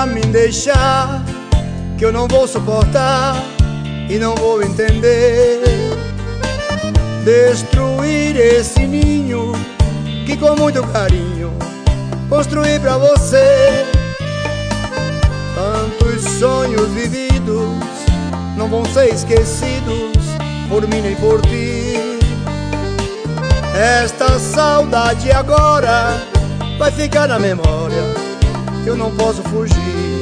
queira me deixar, que eu não vou suportar e não vou entender. Destruir esse ninho que com muito carinho construí pra você. Tantos sonhos vividos não vão ser esquecidos por mim nem por ti. Esta saudade agora vai ficar na memória, eu não posso fugir.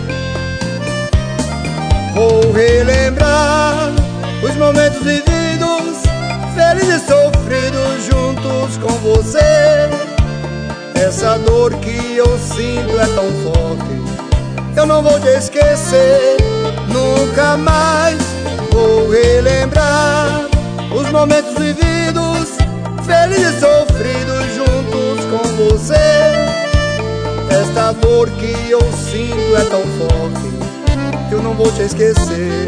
Vou relembrar os momentos vividos, felizes e sofridos juntos com você. Essa dor que eu sinto é tão forte, eu não vou te esquecer nunca mais. Vou relembrar os momentos vividos, felizes e sofridos juntos com você. Esta dor que eu sinto é tão forte, eu não vou te esquecer.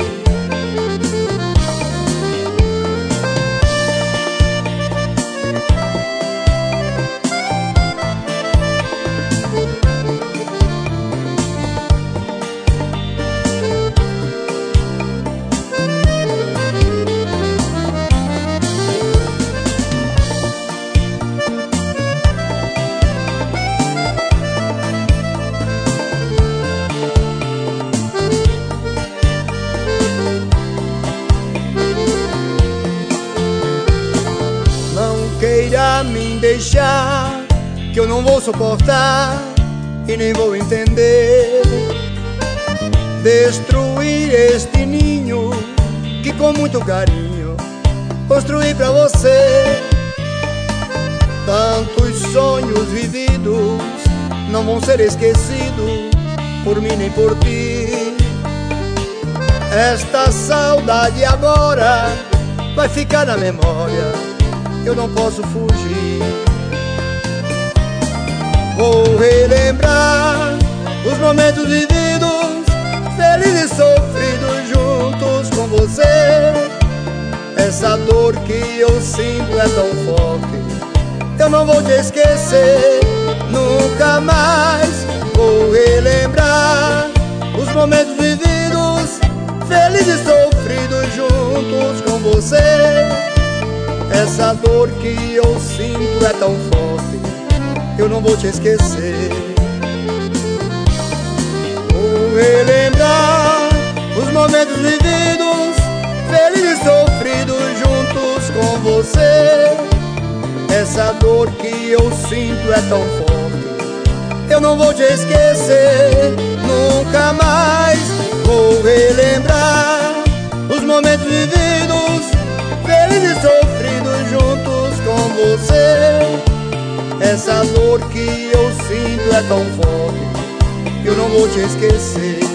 Queira me deixar, que eu não vou suportar e nem vou entender. Destruir este ninho que com muito carinho construí pra você. Tantos sonhos vividos não vão ser esquecidos por mim nem por ti. Esta saudade agora vai ficar na memória, eu não posso fugir. Vou relembrar os momentos vividos, felizes e sofridos juntos com você. Essa dor que eu sinto é tão forte, eu não vou te esquecer nunca mais. Vou relembrar os momentos vividos, felizes e sofridos juntos com você. Essa dor que eu sinto é tão forte, eu não vou te esquecer. Vou relembrar os momentos vividos, felizes e sofridos juntos com você. Essa dor que eu sinto é tão forte, eu não vou te esquecer nunca mais. Vou relembrar os momentos vividos, felizes e sofridos juntos com você. Essa dor que eu sinto é tão forte, eu não vou te esquecer.